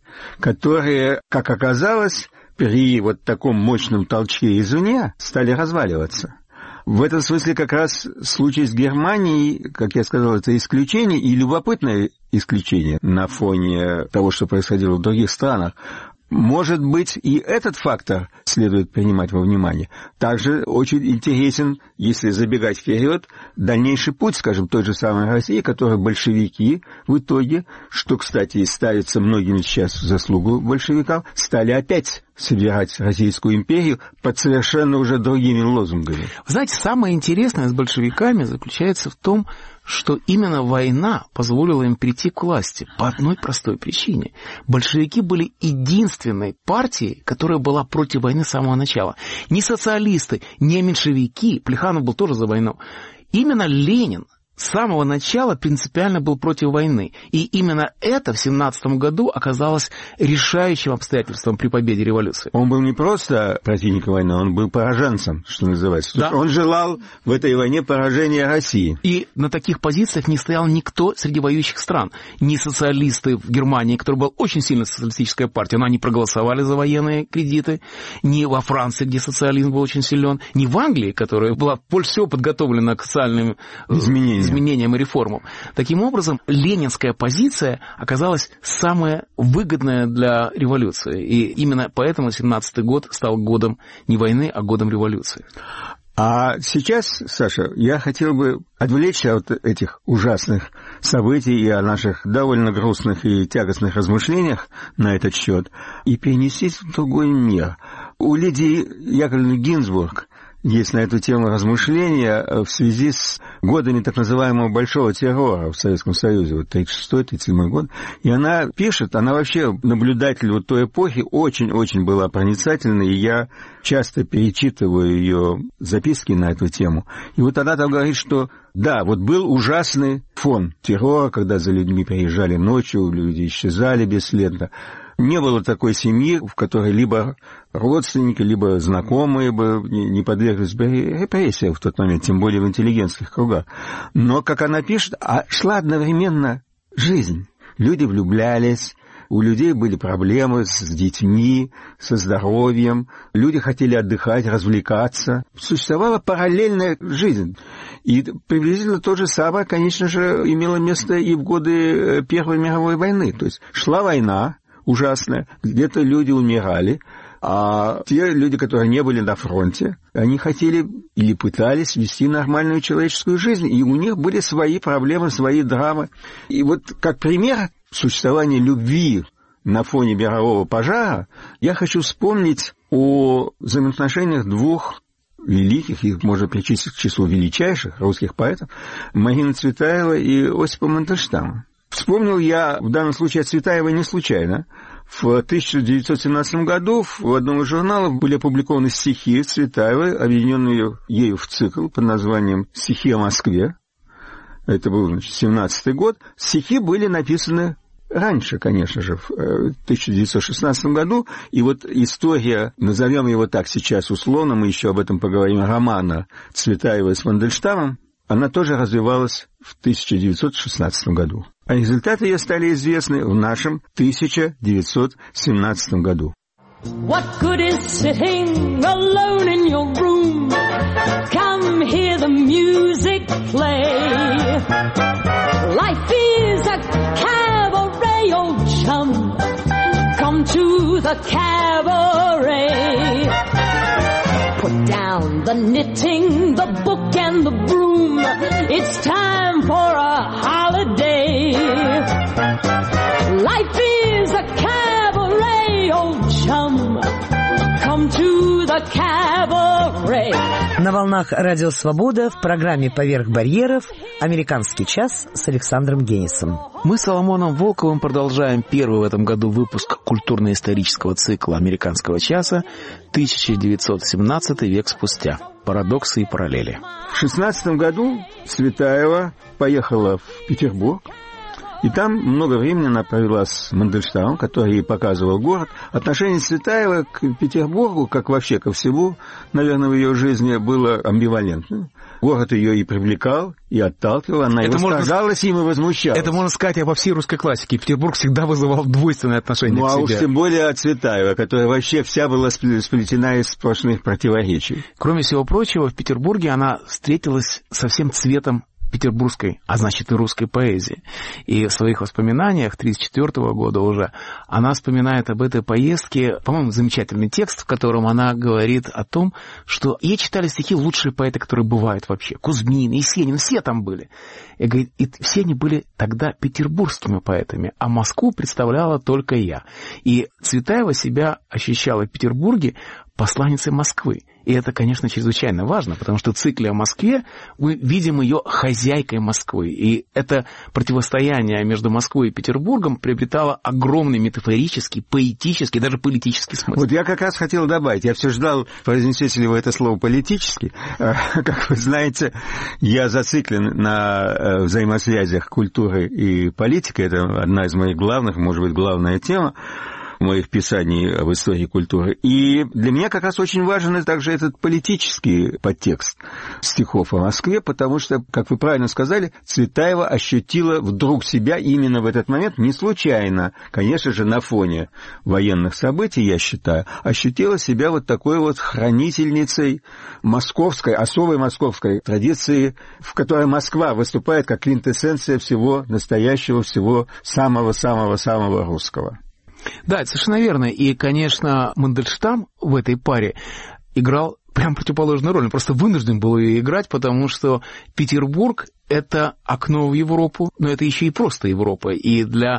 которые, как оказалось, при вот таком мощном толчке извне стали разваливаться. В этом смысле как раз случай с Германией, как я сказал, это исключение, и любопытное исключение на фоне того, что происходило в других странах. может быть, и этот фактор следует принимать во внимание. Также очень интересен, если забегать вперед, дальнейший путь, скажем, той же самой России, которую большевики в итоге, что, кстати, ставится многими сейчас в заслугу большевикам, стали опять собирать Российскую империю под совершенно уже другими лозунгами. Вы знаете, самое интересное с большевиками заключается в том, что именно война позволила им прийти к власти по одной простой причине. Большевики были единственной партией, которая была против войны с самого начала. Ни социалисты, ни меньшевики, Плеханов был тоже за войну. Именно Ленин с самого начала принципиально был против войны. И именно это в семнадцатом году оказалось решающим обстоятельством при победе революции. Он был не просто противником войны, он был пораженцем, что называется. Да. Он желал в этой войне поражения России. И на таких позициях не стоял никто среди воюющих стран. Ни социалисты в Германии, которая была очень сильно социалистическая партия, но они проголосовали за военные кредиты, ни во Франции, где социализм был очень силен, ни в Англии, которая была больше всего подготовлена к социальным изменениям. изменениям и реформам. Таким образом, ленинская позиция оказалась самая выгодная для революции. И именно поэтому семнадцатый год стал годом не войны, а годом революции. А сейчас, Саша, я хотел бы отвлечься от этих ужасных событий и о наших довольно грустных и тягостных размышлениях на этот счет и перенестись в другой мир. У Лидии Яковлевны Гинзбург есть на эту тему размышления в связи с годами так называемого большого террора в Советском Союзе, вот тридцать шестой тридцать седьмой год. И она пишет, она вообще наблюдатель вот той эпохи, очень-очень была проницательной, и я часто перечитываю ее записки на эту тему. И вот она там говорит, что да, вот был ужасный фон террора, когда за людьми приезжали ночью, люди исчезали бесследно. Не было такой семьи, в которой либо родственники, либо знакомые бы не подверглись бы репрессиям в тот момент, тем более в интеллигентских кругах. Но, как она пишет, а шла одновременно жизнь. Люди влюблялись, у людей были проблемы с детьми, со здоровьем, люди хотели отдыхать, развлекаться. Существовала параллельная жизнь. И приблизительно то же самое, конечно же, имело место и в годы Первой мировой войны. То есть шла война ужасная, где-то люди умирали, а те люди, которые не были на фронте, они хотели или пытались вести нормальную человеческую жизнь, и у них были свои проблемы, свои драмы. И вот как пример существования любви на фоне мирового пожара, я хочу вспомнить о взаимоотношениях двух великих, их можно причислить к числу величайших русских поэтов, Марины Цветаевой и Осипа Мандельштама. Вспомнил я в данном случае о Цветаевой не случайно. В тысяча девятьсот семнадцатом году в одном из журналов были опубликованы стихи Цветаевой, объединенные ею в цикл под названием «Стихи о Москве». Это был, значит, семнадцатый год. Стихи были написаны раньше, конечно же, в тысяча девятьсот шестнадцатом году. И вот история, назовем его так сейчас условно, мы еще об этом поговорим, романа Цветаевой с Мандельштамом, она тоже развивалась в тысяча девятьсот шестнадцатом году. А результаты ее стали известны в нашем тысяча девятьсот семнадцатом году. What good is sitting alone in your room? Come hear the music play. Life is a cabaret, old chum. Come to the cabaret. Put down the knitting, the book and the broom. It's time for a holiday. Life is a cabaret, old chum. Come to the cabaret. На волнах Радио Свобода в программе «Поверх барьеров» «Американский час» с Александром Генисом. Мы с Соломоном Волковым продолжаем первый в этом году выпуск культурно-исторического цикла «Американского часа» тысяча девятьсот семнадцатый век спустя. Парадоксы и параллели. В шестнадцатом году Цветаева поехала в Петербург, и там много времени она провела с Мандельштамом, который ей показывал город. Отношение Цветаевой к Петербургу, как вообще ко всему, наверное, в ее жизни было амбивалентным. Город ее и привлекал, и отталкивал, она это и восторгалась им, и возмущалась. Это можно сказать обо всей русской классике. Петербург всегда вызывал двойственное отношение ну, к себе. Ну, а уж тем более от Цветаевой, которая вообще вся была сплетена из сплошных противоречий. Кроме всего прочего, в Петербурге она встретилась со всем цветом петербургской, а значит и русской поэзии. И в своих воспоминаниях тысяча девятьсот тридцать четвёртого года уже она вспоминает об этой поездке, по-моему, замечательный текст, в котором она говорит о том, что ей читали стихи лучшие поэты, которые бывают вообще. Кузьмин, Есенин, все там были. И, говорит, и все они были тогда петербургскими поэтами, а Москву представляла только я. И Цветаева себя ощущала в Петербурге посланницей Москвы. И это, конечно, чрезвычайно важно, потому что в цикле о Москве мы видим ее хозяйкой Москвы. И это противостояние между Москвой и Петербургом приобретало огромный метафорический, поэтический, даже политический смысл. Вот я как раз хотел добавить, я все ждал, произнесете ли вы это слово «политический». Как вы знаете, я зациклен на взаимосвязях культуры и политики. Это одна из моих главных, может быть, главная тема моих писаний об истории культуры. И для меня как раз очень важен также этот политический подтекст стихов о Москве, потому что, как вы правильно сказали, Цветаева ощутила вдруг себя именно в этот момент, не случайно, конечно же, на фоне военных событий, я считаю, ощутила себя вот такой вот хранительницей московской, особой московской традиции, в которой Москва выступает как квинтэссенция всего настоящего, всего самого-самого-самого русского. Да, это совершенно верно. И, конечно, Мандельштам в этой паре играл прям противоположную роль. Он просто вынужден был ее играть, потому что Петербург — это окно в Европу, но это еще и просто Европа. И для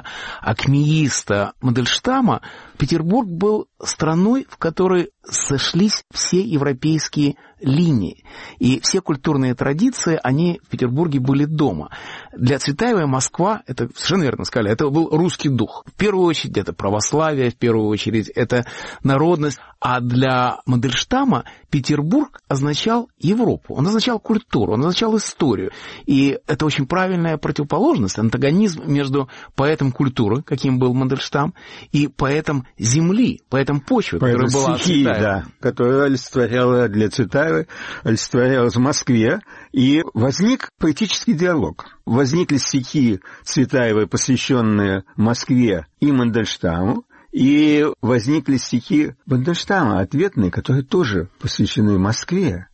акмеиста Мандельштама Петербург был страной, в которой сошлись все европейские линии. И все культурные традиции, они в Петербурге были дома. Для Цветаевой Москва, это совершенно верно сказали, это был русский дух. В первую очередь это православие, в первую очередь это народность. А для Мандельштама Петербург означал Европу, он означал культуру, он означал историю. И это очень правильная противоположность, антагонизм между поэтом культуры, каким был Мандельштам, и поэтом земли, поэтом почвы, поэтом которая была стихии, да, которая олицетворяла для Цветаевой, олицетворялась в Москве, и возник поэтический диалог. Возникли стихи Цветаевой, посвященные Москве и Мандельштаму, и возникли стихи Мандельштама, ответные, которые тоже посвящены Москве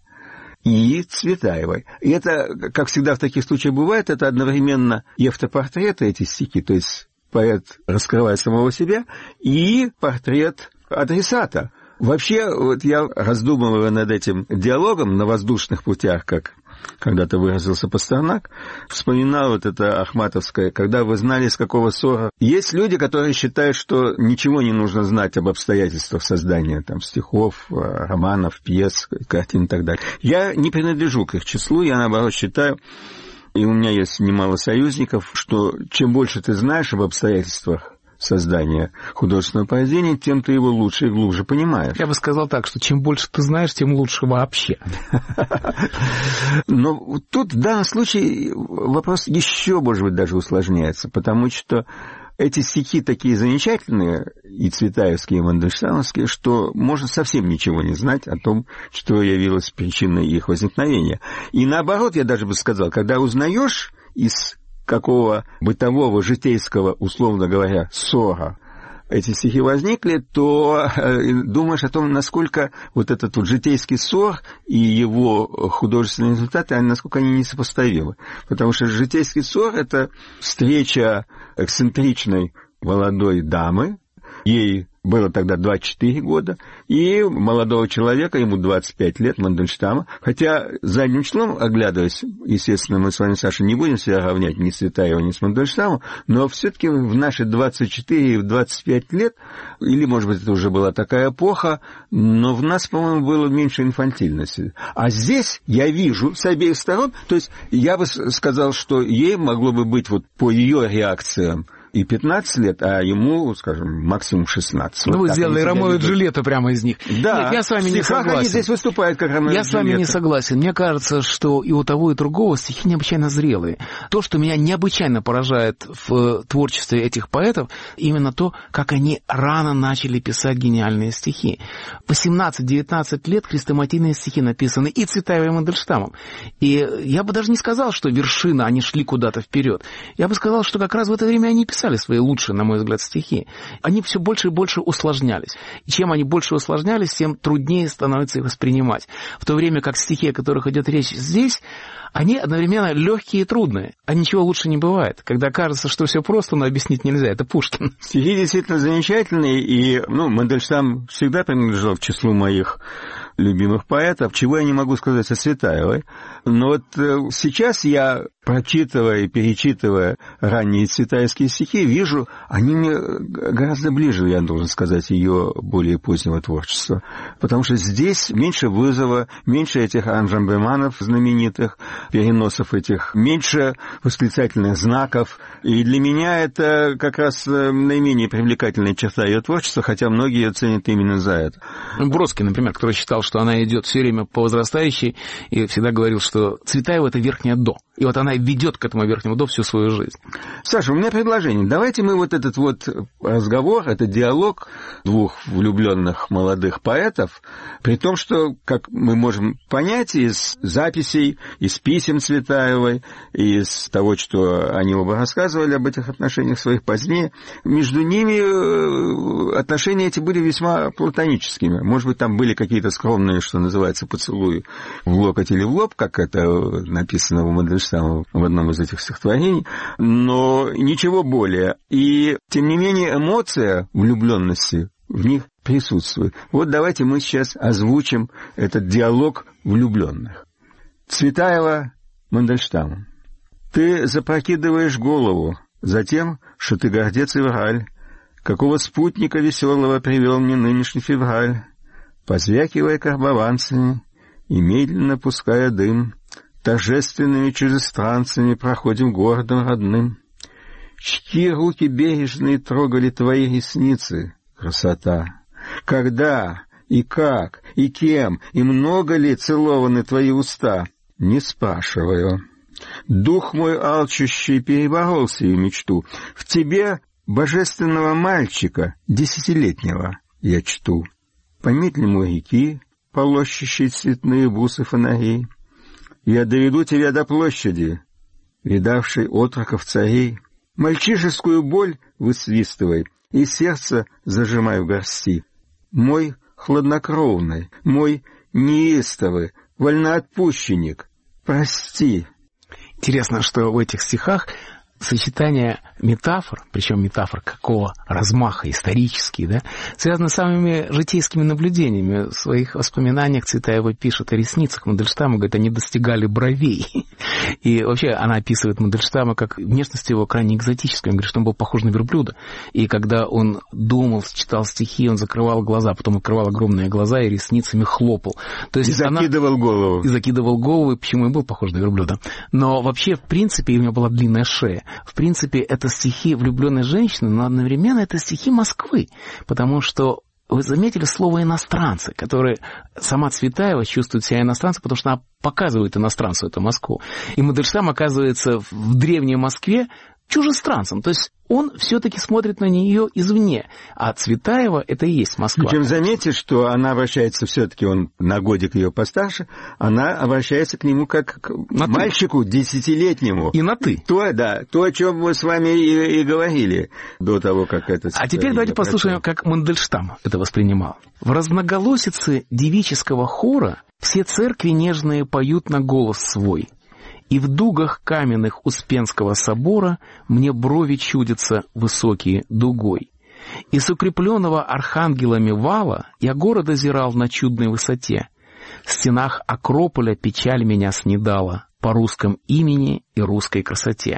и Цветаевой. И это, как всегда в таких случаях бывает, это одновременно и автопортреты, эти стихи, то есть поэт раскрывает самого себя, и портрет адресата. Вообще, вот я раздумываю над этим диалогом на воздушных путях, как когда-то выразился Пастернак, вспоминал вот это ахматовское, когда вы знали, с какого ссора. Есть люди, которые считают, что ничего не нужно знать об обстоятельствах создания там, стихов, романов, пьес, картин и так далее. Я не принадлежу к их числу, я, наоборот, считаю, и у меня есть немало союзников, что чем больше ты знаешь об обстоятельствах создания художественного произведения, тем ты его лучше и глубже понимаешь. Я бы сказал так, что чем больше ты знаешь, тем лучше вообще. Но тут в данном случае вопрос еще, может быть, даже усложняется, потому что эти стихи такие замечательные, и цветаевские, и мандельштамовские, что можно совсем ничего не знать о том, что явилось причиной их возникновения. И наоборот, я даже бы сказал, когда узнаешь из какого бытового, житейского, условно говоря, ссора эти стихи возникли, то думаешь о том, насколько вот этот вот житейский ссор и его художественные результаты, насколько они несопоставимы. Потому что житейский ссор — это встреча эксцентричной молодой дамы, ей было тогда двадцать четыре года, и молодого человека, ему двадцать пять лет, Мандельштама, хотя задним числом, оглядываясь, естественно, мы с вами, Саша, не будем себя равнять ни с Цветаевой, ни с Мандельштамом, но все-таки в наши двадцать четыре и в двадцать пять лет, или, может быть, это уже была такая эпоха, но в нас, по-моему, было меньше инфантильности. А здесь я вижу с обеих сторон, то есть я бы сказал, что ей могло бы быть вот по ее реакциям и пятнадцать лет, а ему, скажем, максимум шестнадцать. Ну, вот вы сделали Ромео и Джульетту прямо из них. Да, Нет, я с вами не согласен. Они здесь выступают как Ромео и Джульетта. Я с вами не согласен. Мне кажется, что и у того, и другого стихи необычайно зрелые. То, что меня необычайно поражает в творчестве этих поэтов, именно то, как они рано начали писать гениальные стихи. восемнадцать-девятнадцать лет хрестоматийные стихи написаны и Цветаевой, и Мандельштамом. И я бы даже не сказал, что вершина, они шли куда-то вперед. Я бы сказал, что как раз в это время они писали писали свои лучшие, на мой взгляд, стихи, они все больше и больше усложнялись. И чем они больше усложнялись, тем труднее становится их воспринимать. В то время как стихи, о которых идет речь здесь, они одновременно легкие и трудные. А ничего лучше не бывает. Когда кажется, что все просто, но объяснить нельзя. Это Пушкин. Стихи действительно замечательные, и ну, Мандельштам всегда принадлежал к числу моих любимых поэтов, чего я не могу сказать о Цветаевой. Но вот сейчас я, прочитывая и перечитывая ранние цветаевские стихи, вижу, они мне гораздо ближе, я должен сказать, ее более позднего творчества. Потому что здесь меньше вызова, меньше этих анжамбеманов знаменитых, переносов этих, меньше восклицательных знаков. И для меня это как раз наименее привлекательная черта ее творчества, хотя многие ее ценят именно за это. Бродский, например, который считал, что она идет все время по возрастающей, и всегда говорил, что Цветаева — это верхняя до. И вот она ведет к этому верхнему до всю свою жизнь. Саша, у меня предложение. Давайте мы вот этот вот разговор, этот диалог двух влюбленных молодых поэтов, при том, что, как мы можем понять из записей, из писем Цветаевой, из того, что они оба рассказывали об этих отношениях своих позднее, между ними отношения эти были весьма платоническими. Может быть, там были какие-то скромные, что называется, поцелуи в локоть или в лоб, как это написано у Мандельштама в одном из этих стихотворений, но ничего более. И, тем не менее, эмоция влюбленности в них присутствует. Вот давайте мы сейчас озвучим этот диалог влюбленных. Цветаева Мандельштаму. Ты запрокидываешь голову за тем, что ты гордец и враль. Какого спутника веселого привел мне нынешний февраль? Позвякивая карбованцами и медленно пуская дым, торжественными чужестранцами проходим городом родным. Чьи руки бережные трогали твои ресницы, красота? Когда и как и кем и много ли целованы твои уста? Не спрашиваю. Дух мой алчущий переборол сию мечту. В тебе божественного мальчика, десятилетнего, я чту. По медлему реки, полощущей цветные бусы фонарей, я доведу тебя до площади, видавшей отроков царей. Мальчишескую боль высвистывай, и сердце зажимай в горсти. Мой хладнокровный, мой неистовый, вольноотпущенник, прости. Интересно, что в этих стихах сочетание метафор, причем метафор какого размаха, исторические, да, связаны с самыми житейскими наблюдениями. В своих воспоминаниях Цветаева пишет о ресницах Мандельштама, говорит, они достигали бровей. И вообще она описывает Мандельштама как внешность его крайне экзотическую. Он говорит, что он был похож на верблюда. И когда он думал, читал стихи, он закрывал глаза, потом открывал огромные глаза и ресницами хлопал. То есть и закидывал она... голову. И закидывал голову, и почему и был похож на верблюда. Но вообще, в принципе, у него была длинная шея. В принципе, это стихи влюбленной женщины, но одновременно это стихи Москвы, потому что вы заметили слово «иностранцы», которые сама Цветаева чувствует себя иностранцем, потому что она показывает иностранцу эту Москву. И Мандельштам оказывается в древней Москве чужестранцем, то есть он все-таки смотрит на нее извне, а Цветаева — это и есть Москва. Причем заметьте, что она обращается все-таки, он на годик ее постарше, она обращается к нему как к на мальчику ты. десятилетнему. И на «ты». То, да, то, о чем мы с вами и, и говорили до того, как это... А теперь давайте послушаем, как Мандельштам это воспринимал. В разноголосице девического хора все церкви нежные поют на голос свой. И в дугах каменных Успенского собора мне брови чудятся высокие дугой. И с укрепленного архангелами вала я город озирал на чудной высоте. В стенах Акрополя печаль меня снедала по русском имени и русской красоте.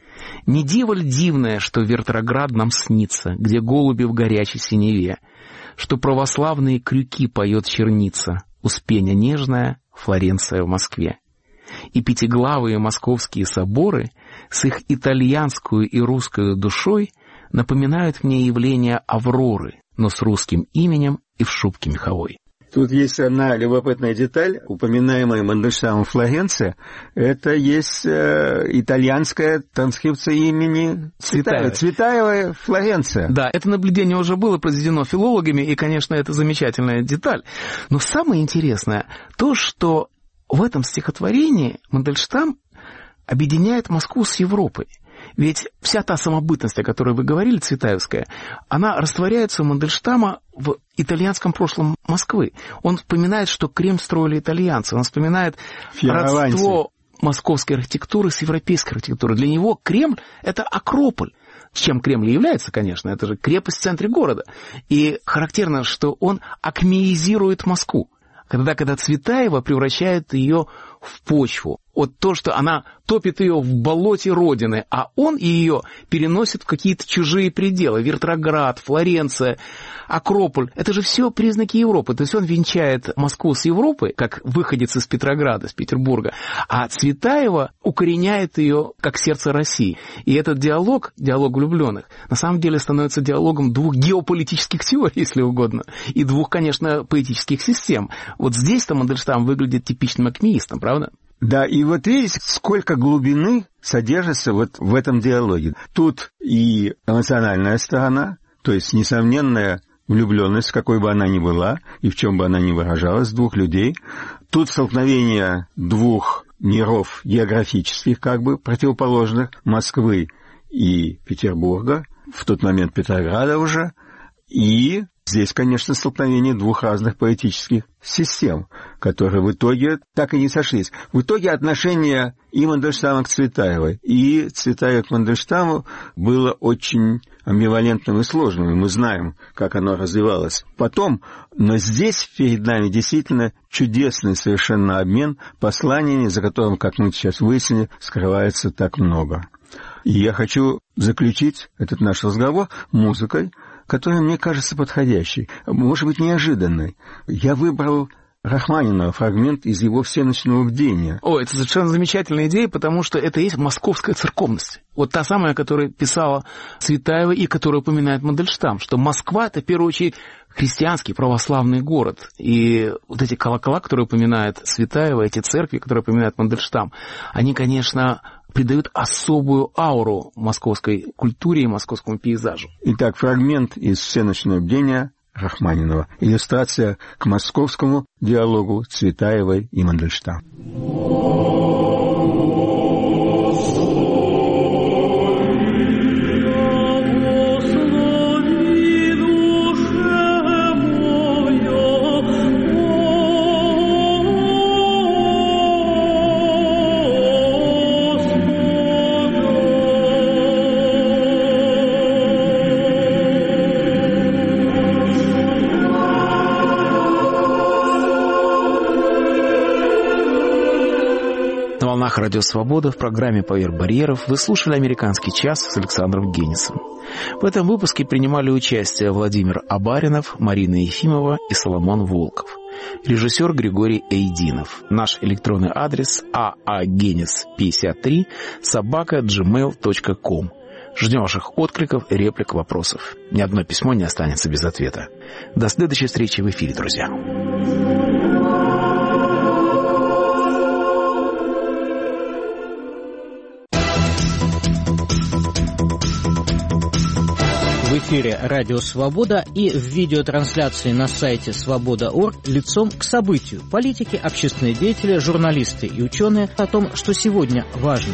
Не диво ль дивное, что Вертроград нам снится, где голуби в горячей синеве, что православные крюки поет черница, Успенья нежная, Флоренция в Москве. И пятиглавые московские соборы с их итальянскую и русскую душой напоминают мне явление Авроры, но с русским именем и в шубке меховой. Тут есть одна любопытная деталь, упоминаемая Мандельштамом Флоренция, это есть э, итальянская транскрипция имени Цветаева. Цветаева Флоренция. Да, это наблюдение уже было произведено филологами, и, конечно, это замечательная деталь. Но самое интересное то, что в этом стихотворении Мандельштам объединяет Москву с Европой. Ведь вся та самобытность, о которой вы говорили, цветаевская, она растворяется у Мандельштама в итальянском прошлом Москвы. Он вспоминает, что Кремль строили итальянцы, он вспоминает родство московской архитектуры с европейской архитектурой. Для него Кремль – это Акрополь. Чем Кремль является, конечно, это же крепость в центре города. И характерно, что он акмеизирует Москву. Когда, когда Цветаева превращает ее в почву. Вот то, что она топит ее в болоте Родины, а он ее переносит в какие-то чужие пределы. Вертроград, Флоренция, Акрополь. Это же все признаки Европы. То есть он венчает Москву с Европой, как выходец из Петрограда, из Петербурга, а Цветаева укореняет ее как сердце России. И этот диалог, диалог влюбленных, на самом деле становится диалогом двух геополитических теорий, если угодно, и двух, конечно, поэтических систем. Вот здесь-то Мандельштам выглядит типичным акмеистом, правда? Да, и вот видите, сколько глубины содержится вот в этом диалоге. Тут и эмоциональная сторона, то есть несомненная влюбленность, какой бы она ни была, и в чем бы она ни выражалась, двух людей. Тут столкновение двух миров географических, как бы, противоположных, Москвы и Петербурга, в тот момент Петрограда уже, и здесь, конечно, столкновение двух разных поэтических систем, которые в итоге так и не сошлись. В итоге отношение и Мандельштама к Цветаевой, и Цветаева к Мандельштаму было очень амбивалентным и сложным, и мы знаем, как оно развивалось потом, но здесь перед нами действительно чудесный совершенно обмен посланиями, за которым, как мы сейчас выяснили, скрывается так много. И я хочу заключить этот наш разговор музыкой, которая мне кажется подходящей, может быть, неожиданной. Я выбрал Рахманинова фрагмент из его «Всеночного бдения». О, это совершенно замечательная идея, потому что это есть московская церковность. Вот та самая, которую писала Цветаева и которую упоминает Мандельштам, что Москва – это, в первую очередь, христианский православный город. И вот эти колокола, которые упоминает Цветаева, эти церкви, которые упоминает Мандельштам, они, конечно, придают особую ауру московской культуре и московскому пейзажу. Итак, фрагмент из «Всеночного бдения» Рахманинова. Иллюстрация к московскому диалогу Цветаевой и Мандельштама. Радио «Свобода» в программе «Поверх барьеров» вы слушали «Американский час» с Александром Генисом. В этом выпуске принимали участие Владимир Абаринов, Марина Ефимова и Соломон Волков. Режиссер Григорий Эйдинов. Наш электронный адрес аагенис пятьдесят три собака джи мейл точка ком. Ждем ваших откликов, реплик, вопросов. Ни одно письмо не останется без ответа. До следующей встречи в эфире, друзья. В эфире «Радио Свобода» и в видеотрансляции на сайте свобода точка орг лицом к событию. Политики, общественные деятели, журналисты и ученые о том, что сегодня важно.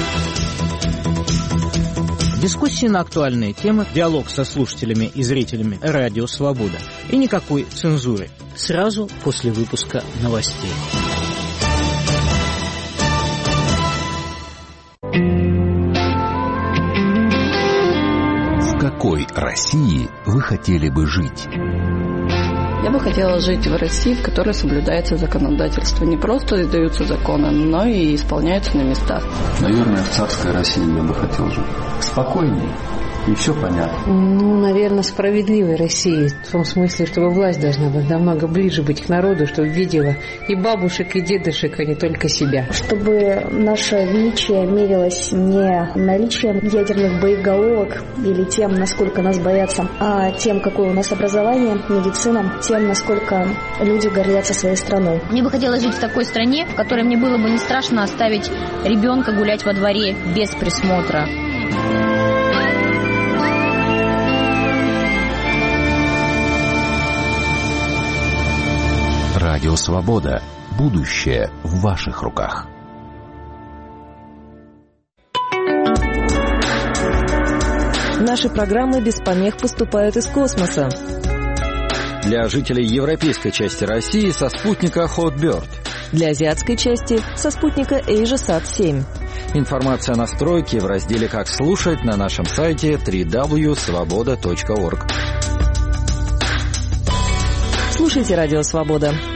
Дискуссии на актуальные темы, диалог со слушателями и зрителями «Радио Свобода». И никакой цензуры. Сразу после выпуска новостей. В какой России вы хотели бы жить? Я бы хотела жить в России, в которой соблюдается законодательство. Не просто издаются законы, но и исполняются на местах. Наверное, в царской России я бы хотел жить. Спокойней. И все понятно. Ну, наверное, справедливой России. В том смысле, чтобы власть должна быть намного ближе быть к народу, чтобы видела и бабушек, и дедушек, а не только себя. Чтобы наше величие мерилось не наличием ядерных боеголовок или тем, насколько нас боятся, а тем, какое у нас образование, медицина, тем, насколько люди гордятся своей страной. Мне бы хотелось жить в такой стране, в которой мне было бы не страшно оставить ребенка гулять во дворе без присмотра. Радио «Свобода». Будущее в ваших руках. Наши программы без помех поступают из космоса. Для жителей европейской части России со спутника Hotbird. Для азиатской части со спутника AsiaSat семь. Информация о настройке в разделе «Как слушать» на нашем сайте дабл ю дабл ю дабл ю точка свобода точка орг. Слушайте «Радио Свобода».